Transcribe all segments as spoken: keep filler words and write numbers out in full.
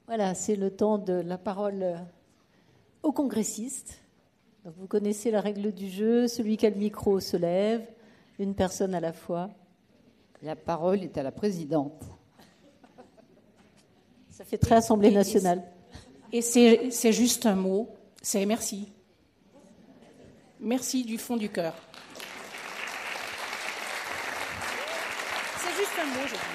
Voilà, c'est le temps de la parole aux congressistes. Donc vous connaissez la règle du jeu, celui qui a le micro se lève, une personne à la fois. La parole est à la présidente. Ça fait très Assemblée nationale. Et c'est, c'est juste un mot, c'est merci. Merci du fond du cœur. C'est juste un mot, je dis.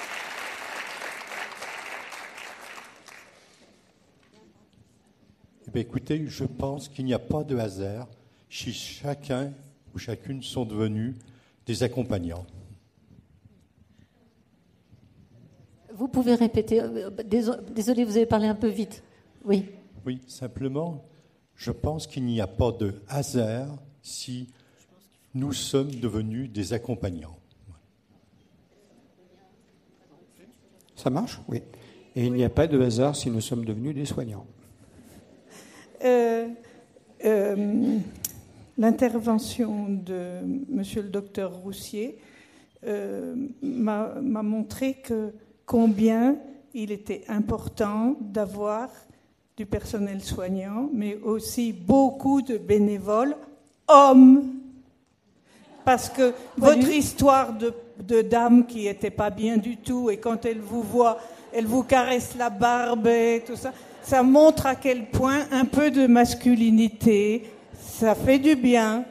Eh bien, écoutez, je pense qu'il n'y a pas de hasard si chacun ou chacune sont devenus des accompagnants. Vous pouvez répéter. Désolé, vous avez parlé un peu vite. Oui. Oui, simplement, je pense qu'il n'y a pas de hasard si nous sommes devenus des accompagnants. Ça marche ? Oui. Et il n'y a pas de hasard si nous sommes devenus des soignants. Euh, euh, l'intervention de monsieur le docteur Roussier euh, m'a, m'a montré que combien il était important d'avoir du personnel soignant, mais aussi beaucoup de bénévoles hommes. Parce que votre histoire de, de dame qui n'était pas bien du tout, et quand elle vous voit, elle vous caresse la barbe et tout ça, ça montre à quel point un peu de masculinité, ça fait du bien.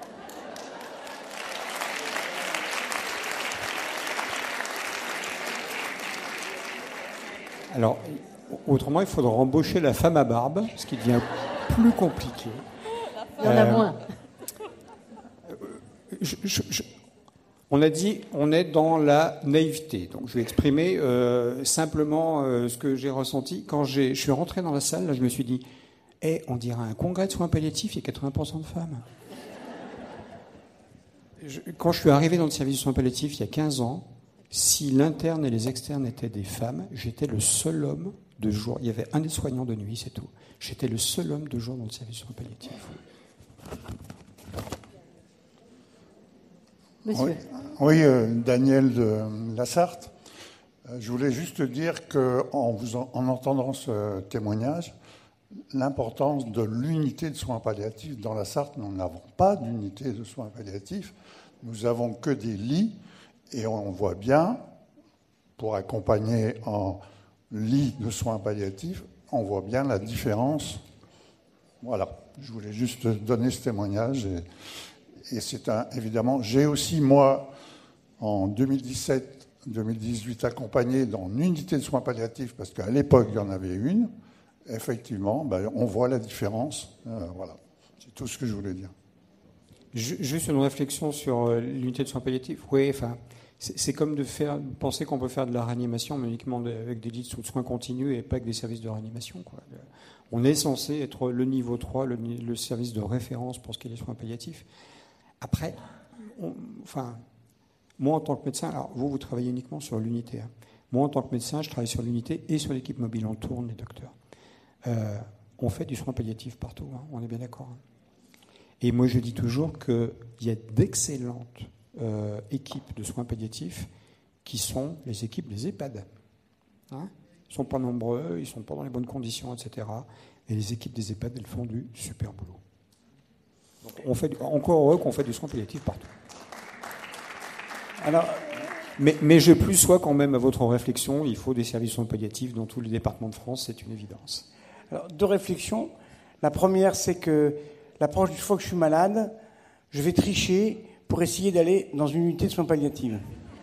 Alors, autrement, il faudra embaucher la femme à barbe, ce qui devient plus compliqué. Il y en a euh, moins. Je, je, je, on a dit, on est dans la naïveté. Donc, je vais exprimer euh, simplement euh, ce que j'ai ressenti. Quand j'ai, je suis rentré dans la salle, là, je me suis dit, eh, on dirait un congrès de soins palliatifs, il y a quatre-vingts pour cent de femmes. Je, quand je suis arrivé dans le service de soins palliatifs il y a quinze ans, si l'interne et les externes étaient des femmes, j'étais le seul homme de jour. Il y avait un des soignants de nuit, c'est tout. J'étais le seul homme de jour dans le service de soins palliatifs. Monsieur. Oui, oui euh, Daniel de Lassarte. Euh, je voulais juste dire qu'en vous en, en entendant ce témoignage, l'importance de l'unité de soins palliatifs dans la Sarthe, nous n'avons pas d'unité de soins palliatifs, nous n'avons que des lits, et on voit bien, pour accompagner en lit de soins palliatifs, on voit bien la différence. Voilà, je voulais juste donner ce témoignage. Et, et c'est un, évidemment, j'ai aussi, moi, en deux mille dix-sept deux mille dix-huit, accompagné dans une unité de soins palliatifs, parce qu'à l'époque, il y en avait une. Effectivement, ben, on voit la différence. Euh, voilà, c'est tout ce que je voulais dire. Juste une réflexion sur l'unité de soins palliatifs. Oui, enfin, c'est, c'est comme de faire, penser qu'on peut faire de la réanimation, mais uniquement de, avec des lits de soins continus et pas avec des services de réanimation, quoi. On est censé être le niveau trois, le, le service de référence pour ce qui est des soins palliatifs. Après, on, enfin, moi en tant que médecin, alors vous, vous travaillez uniquement sur l'unité. Hein. Moi en tant que médecin, je travaille sur l'unité et sur l'équipe mobile. On tourne les docteurs. Euh, on fait du soin palliatif partout, hein, on est bien d'accord. Hein. Et moi, je dis toujours qu'il y a d'excellentes euh, équipes de soins palliatifs qui sont les équipes des EHPAD. Hein, ils ne sont pas nombreux, ils ne sont pas dans les bonnes conditions, et cetera. Et les équipes des EHPAD, elles font du super boulot. Donc, on fait du, encore heureux qu'on fait du soin palliatif partout. Alors, mais, mais je plus sois quand même à votre réflexion, il faut des services de soins palliatifs dans tous les départements de France, c'est une évidence. Alors, deux réflexions. La première, c'est que la prochaine fois que je suis malade, je vais tricher pour essayer d'aller dans une unité de soins palliatifs.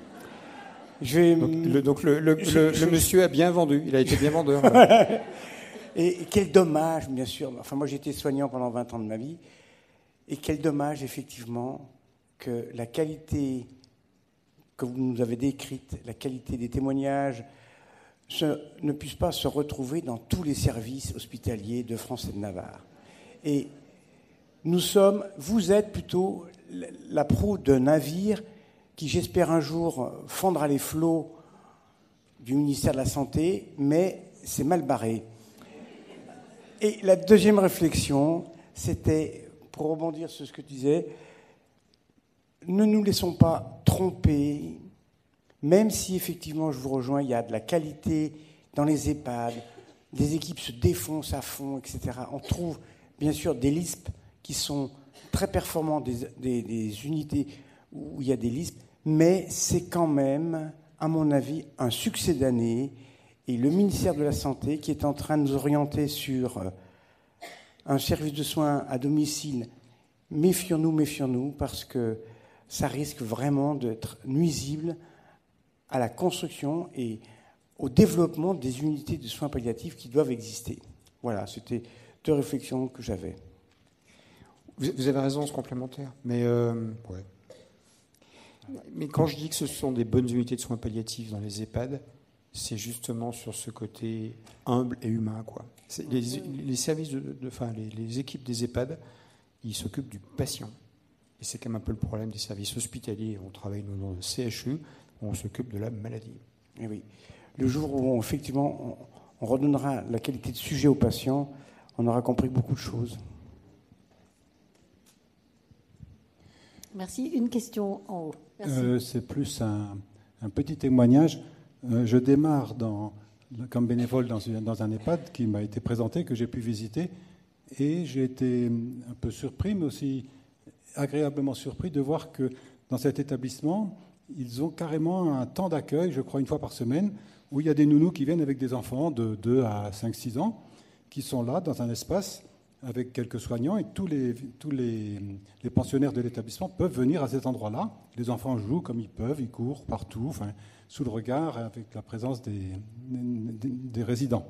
Je vais... Donc, le, donc le, le, je, le, je, le monsieur a bien vendu, il a été bien vendeur. et, et quel dommage, bien sûr. Enfin, moi, j'ai été soignant pendant vingt ans de ma vie. Et quel dommage, effectivement, que la qualité que vous nous avez décrite, la qualité des témoignages, se, ne puisse pas se retrouver dans tous les services hospitaliers de France et de Navarre. Et nous sommes, vous êtes plutôt la proue d'un navire qui, j'espère un jour, fondra les flots du ministère de la Santé, mais c'est mal barré. Et la deuxième réflexion, c'était, pour rebondir sur ce que tu disais, ne nous laissons pas tromper, même si effectivement, je vous rejoins, il y a de la qualité dans les EHPAD, des équipes se défoncent à fond, et cetera. On trouve bien sûr des L I S P qui sont très performants, des, des, des unités où il y a des L I S P, mais c'est quand même, à mon avis, un succès d'année. Et le ministère de la Santé, qui est en train de nous orienter sur un service de soins à domicile, méfions-nous, méfions-nous, parce que ça risque vraiment d'être nuisible à la construction et au développement des unités de soins palliatifs qui doivent exister. Voilà, c'était deux réflexions que j'avais. Vous avez raison, c'est complémentaire. Mais, euh, ouais. Mais quand je dis que ce sont des bonnes unités de soins palliatifs dans les EHPAD, c'est justement sur ce côté humble et humain, quoi. C'est les, les services, de, de, enfin, les, les équipes des EHPAD, ils s'occupent du patient. Et c'est quand même un peu le problème des services hospitaliers. On travaille nous, dans le C H U, on s'occupe de la maladie. Et oui. Le jour où, on, effectivement, on, on redonnera la qualité de sujet aux patients, on aura compris beaucoup de choses. Merci. Une question en haut. Euh, c'est plus un, un petit témoignage. Euh, je démarre dans, comme bénévole dans, une, dans un EHPAD qui m'a été présenté, que j'ai pu visiter, et j'ai été un peu surpris, mais aussi agréablement surpris de voir que dans cet établissement, ils ont carrément un temps d'accueil, je crois une fois par semaine, où il y a des nounous qui viennent avec des enfants de deux à cinq six ans, qui sont là dans un espace avec quelques soignants, et tous les, tous les, les pensionnaires de l'établissement peuvent venir à cet endroit-là. Les enfants jouent comme ils peuvent, ils courent partout, enfin, sous le regard, avec la présence des, des, des résidents.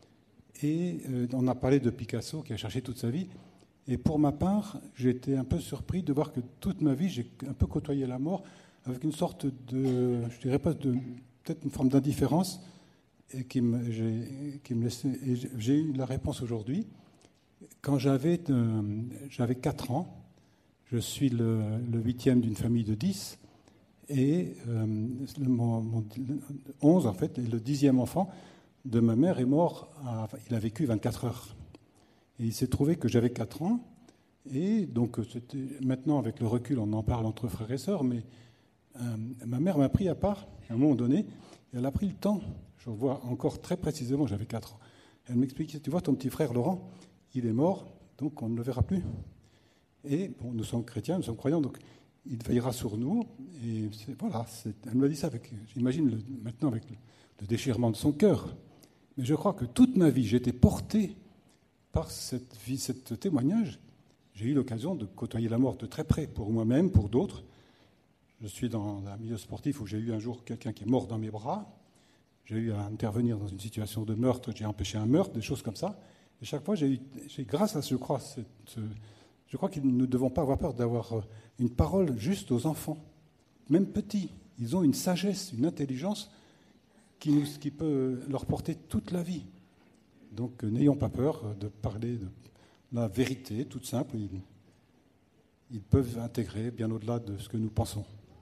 Et euh, on a parlé de Picasso, qui a cherché toute sa vie. Et pour ma part, j'ai été un peu surpris de voir que toute ma vie, j'ai un peu côtoyé la mort avec une sorte de, je dirais pas de, peut-être une forme d'indifférence, et qui me, j'ai, qui me laissait. Et j'ai eu la réponse aujourd'hui. Quand j'avais, euh, j'avais quatre ans, je suis le, le huitième d'une famille de dix, et euh, mon, mon, onze en fait, et le dixième enfant de ma mère est mort, à, enfin, il a vécu vingt-quatre heures. Et il s'est trouvé que j'avais quatre ans, et donc c'était, maintenant avec le recul on en parle entre frères et sœurs, mais euh, ma mère m'a pris à part à un moment donné, et elle a pris le temps, je vois encore très précisément, j'avais quatre ans, elle m'expliquait, tu vois ton petit frère Laurent, il est mort, donc on ne le verra plus. Et bon, nous sommes chrétiens, nous sommes croyants, donc il veillera sur nous. Et c'est, voilà, c'est, elle me l'a dit ça, avec, j'imagine le, maintenant avec le, le déchirement de son cœur. Mais je crois que toute ma vie, j'ai été porté par cette vie, ce témoignage. J'ai eu l'occasion de côtoyer la mort de très près, pour moi-même, pour d'autres. Je suis dans un milieu sportif où j'ai eu un jour quelqu'un qui est mort dans mes bras. J'ai eu à intervenir dans une situation de meurtre, j'ai empêché un meurtre, des choses comme ça. Et chaque fois, j'ai eu, j'ai, grâce à, je crois, cette, je crois que nous ne devons pas avoir peur d'avoir une parole juste aux enfants, même petits. Ils ont une sagesse, une intelligence qui, nous, qui peut leur porter toute la vie. Donc, euh, n'ayons pas peur de parler de la vérité, toute simple. Ils, ils peuvent intégrer bien au-delà de ce que nous pensons.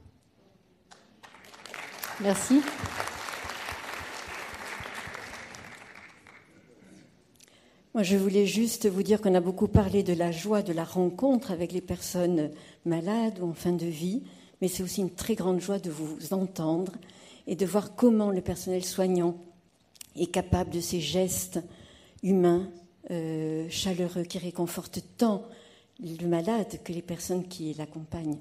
Merci. Moi, je voulais juste vous dire qu'on a beaucoup parlé de la joie de la rencontre avec les personnes malades ou en fin de vie, mais c'est aussi une très grande joie de vous entendre et de voir comment le personnel soignant est capable de ces gestes humains, euh, chaleureux, qui réconfortent tant le malade que les personnes qui l'accompagnent.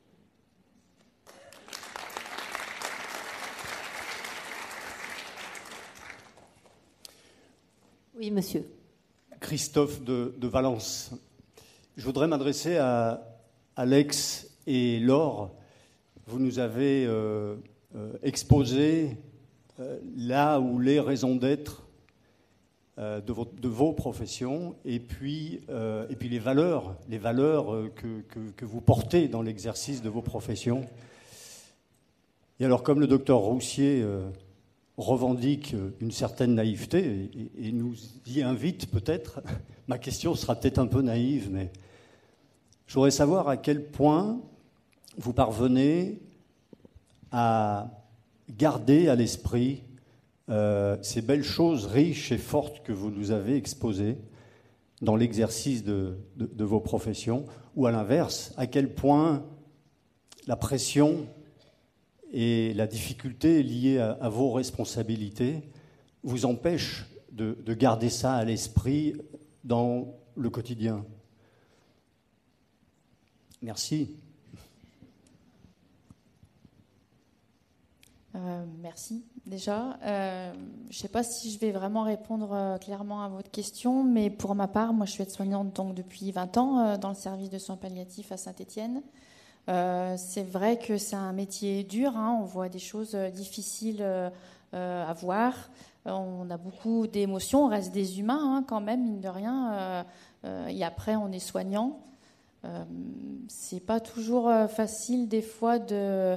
Oui, monsieur. Christophe de, de Valence. Je voudrais m'adresser à Alex et Laure. Vous nous avez euh, euh, exposé euh, là où les raisons d'être euh, de, votre, de vos professions et puis, euh, et puis les valeurs, les valeurs que, que, que vous portez dans l'exercice de vos professions. Et alors, comme le docteur Roussier euh, revendique une certaine naïveté et, et nous y invite peut-être. Ma question sera peut-être un peu naïve, mais je voudrais savoir à quel point vous parvenez à garder à l'esprit euh, ces belles choses riches et fortes que vous nous avez exposées dans l'exercice de, de, de vos professions, ou à l'inverse, à quel point la pression et la difficulté liée à, à vos responsabilités vous empêche de, de garder ça à l'esprit dans le quotidien. Merci. Euh, merci déjà. Euh, je ne sais pas si je vais vraiment répondre euh, clairement à votre question, mais pour ma part, moi je suis aide-soignante donc, depuis vingt ans euh, dans le service de soins palliatifs à Saint-Étienne. Euh, c'est vrai que c'est un métier dur, hein, on voit des choses euh, difficiles euh, euh, à voir, on a beaucoup d'émotions, on reste des humains hein, quand même, mine de rien, euh, euh, et après on est soignant. Euh, c'est pas toujours euh, facile des fois de...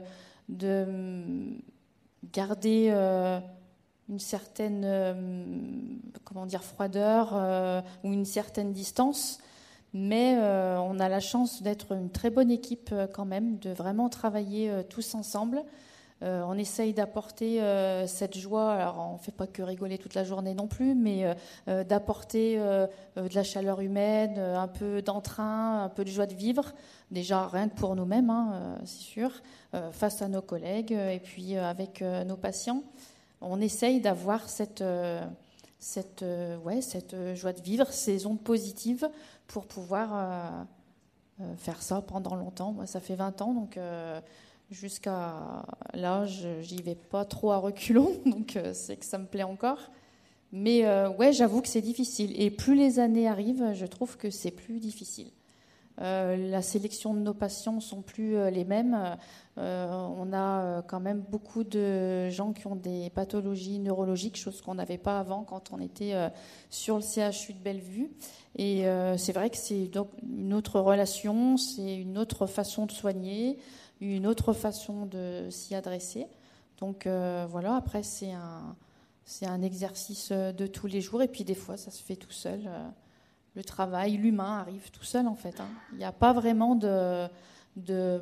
de garder euh, une certaine euh, comment dire, froideur euh, ou une certaine distance, mais euh, on a la chance d'être une très bonne équipe euh, quand même, de vraiment travailler euh, tous ensemble. Euh, on essaye d'apporter euh, cette joie, alors on ne fait pas que rigoler toute la journée non plus, mais euh, euh, d'apporter euh, euh, de la chaleur humaine, euh, un peu d'entrain, un peu de joie de vivre, déjà rien que pour nous-mêmes, hein, euh, c'est sûr, euh, face à nos collègues euh, et puis euh, avec euh, nos patients. On essaye d'avoir cette, euh, cette, euh, ouais, cette joie de vivre, ces ondes positives pour pouvoir euh, euh, faire ça pendant longtemps. Moi, ça fait vingt ans, donc... Euh, jusqu'à là, je j'y vais pas trop à reculons, donc euh, c'est que ça me plaît encore. Mais euh, ouais, j'avoue que c'est difficile. Et plus les années arrivent, je trouve que c'est plus difficile. Euh, la sélection de nos patients sont plus euh, les mêmes. Euh, on a euh, quand même beaucoup de gens qui ont des pathologies neurologiques, chose qu'on n'avait pas avant quand on était euh, sur le C H U de Bellevue. Et euh, c'est vrai que c'est donc une autre relation, c'est une autre façon de soigner, une autre façon de s'y adresser. Donc euh, voilà, après c'est un, c'est un exercice de tous les jours et puis des fois ça se fait tout seul. Le travail, l'humain arrive tout seul en fait. Hein. Il n'y a pas vraiment de, de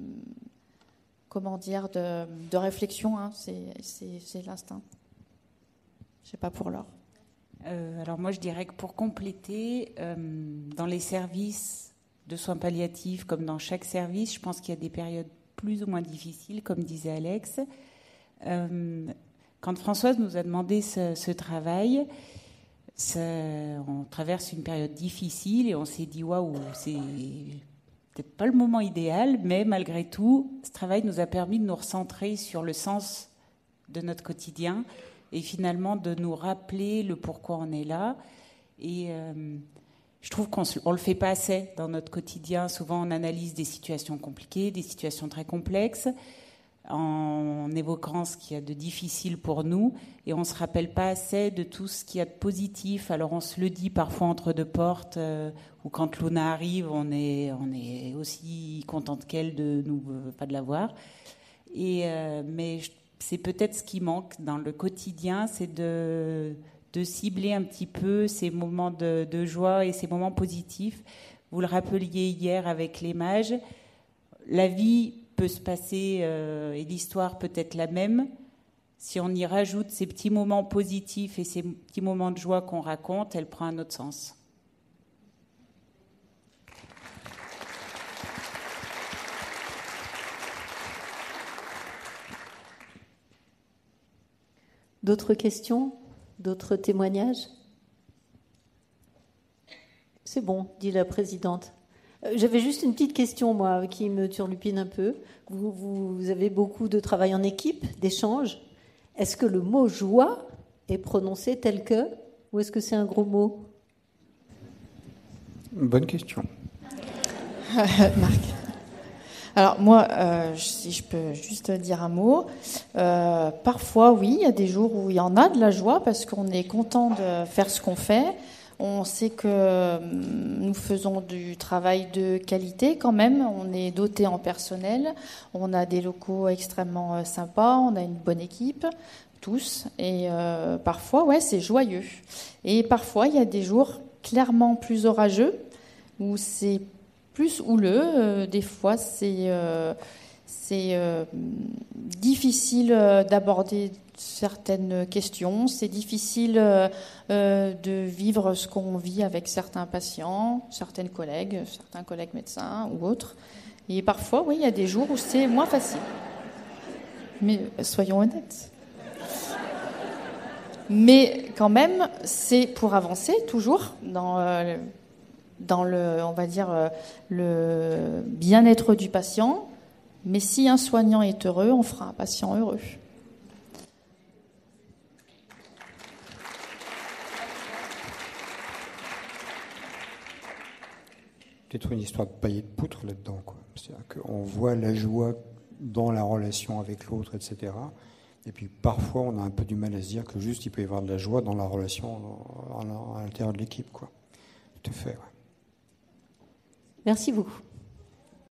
comment dire, de, de réflexion, hein. c'est, c'est, c'est l'instinct. Je ne sais pas pour l'heure. Euh, alors moi je dirais que pour compléter, euh, dans les services de soins palliatifs, comme dans chaque service, je pense qu'il y a des périodes plus ou moins difficiles, comme disait Alex. Euh, quand Françoise nous a demandé ce, ce travail, ça, on traverse une période difficile et on s'est dit waouh, c'est peut-être pas le moment idéal, mais malgré tout, ce travail nous a permis de nous recentrer sur le sens de notre quotidien et finalement de nous rappeler le pourquoi on est là. Et euh, je trouve qu'on ne le fait pas assez dans notre quotidien. Souvent, on analyse des situations compliquées, des situations très complexes, en évoquant ce qu'il y a de difficile pour nous, et on ne se rappelle pas assez de tout ce qu'il y a de positif. Alors, on se le dit parfois entre deux portes, euh, ou quand Luna arrive, on est, on est aussi contente qu'elle de nous, euh, pas de la voir. Et, euh, mais c'est peut-être ce qui manque dans le quotidien, c'est de... de cibler un petit peu ces moments de, de joie et ces moments positifs. Vous le rappeliez hier avec les mages, la vie peut se passer euh, et l'histoire peut être la même. Si on y rajoute ces petits moments positifs et ces petits moments de joie qu'on raconte, elle prend un autre sens. D'autres questions ? D'autres témoignages ? C'est bon, dit la présidente. Euh, j'avais juste une petite question, moi, qui me turlupine un peu. Vous, vous, vous avez beaucoup de travail en équipe, d'échanges. Est-ce que le mot « joie » est prononcé tel que, ou est-ce que c'est un gros mot ? Bonne question. Marc. Alors moi, euh, si je peux juste dire un mot, euh, parfois oui, il y a des jours où il y en a de la joie parce qu'on est content de faire ce qu'on fait. On sait que nous faisons du travail de qualité quand même. On est doté en personnel, on a des locaux extrêmement sympas, on a une bonne équipe, tous. Et euh, parfois, ouais, c'est joyeux. Et parfois, il y a des jours clairement plus orageux où c'est plus houleux, euh, des fois c'est, euh, c'est euh, difficile d'aborder certaines questions, c'est difficile euh, euh, de vivre ce qu'on vit avec certains patients, certaines collègues, certains collègues médecins ou autres. Et parfois, oui, il y a des jours où c'est moins facile. Mais soyons honnêtes. Mais quand même, c'est pour avancer toujours dans, euh, dans le, on va dire, euh, le bien-être du patient. Mais si un soignant est heureux, on fera un patient heureux. Peut-être une histoire de pailler de poutre là-dedans, quoi. C'est-à-dire qu'on voit la joie dans la relation avec l'autre, et cetera. Et puis parfois, on a un peu du mal à se dire que juste il peut y avoir de la joie dans la relation à l'intérieur de l'équipe, quoi. Tout à fait. Ouais. Merci beaucoup.